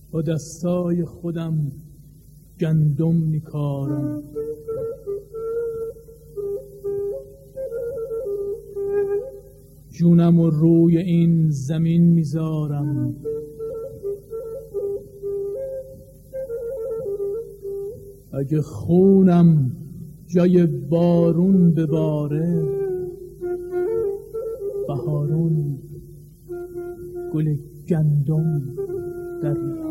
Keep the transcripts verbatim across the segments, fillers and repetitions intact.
با دستای خودم گندم میکارم، جونم رو روی این زمین میذارم. اگه خونم جای بارون بباره، بهارون گل گندم در میارم.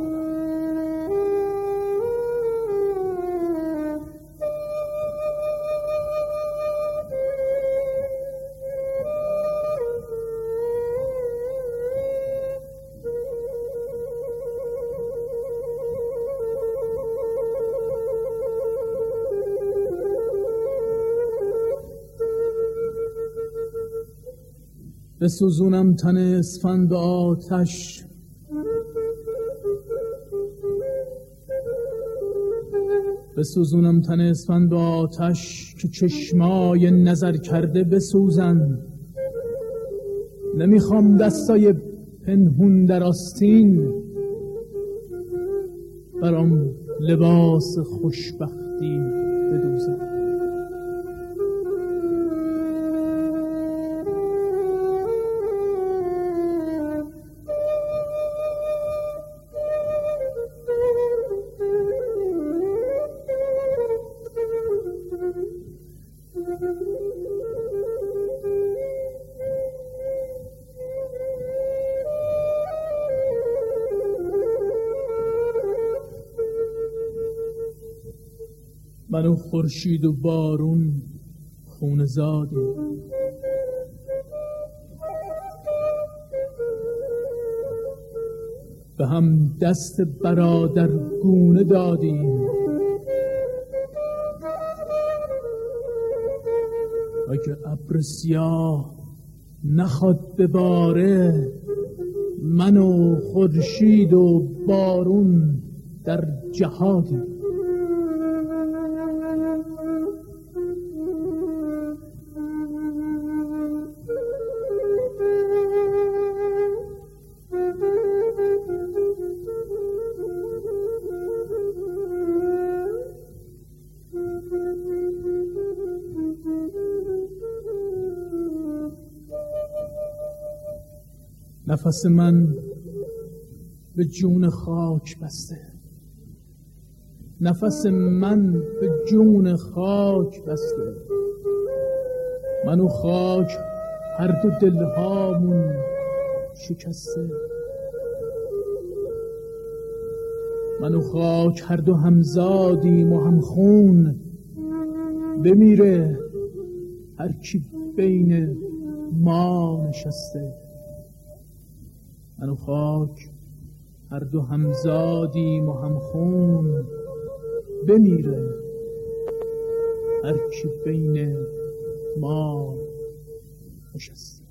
بسوزونم تن اسفند به آتش، بسوزونم تن اسفند به آتش که چشمای نظر کرده بسوزن. نمیخوام دستای پنهون در آستین برام لباس خوشبختی بدوزن. من و خورشید و بارون خون زادیم، به هم دست برادر گونه دادیم. اگه ابر سیاه نخواد بباره، من و خورشید و بارون در جهادیم. نفس من به جون خاک بسته، نفس من به جون خاک بسته. من و خاک هر دو دلهامون شکسته، من و خاک هر دو همزادیم و همخون. بمیره هر کی بین ما نشسته. من و خاک هر دو همزادیم و همخون. بمیره هر کی بین ما نشسته.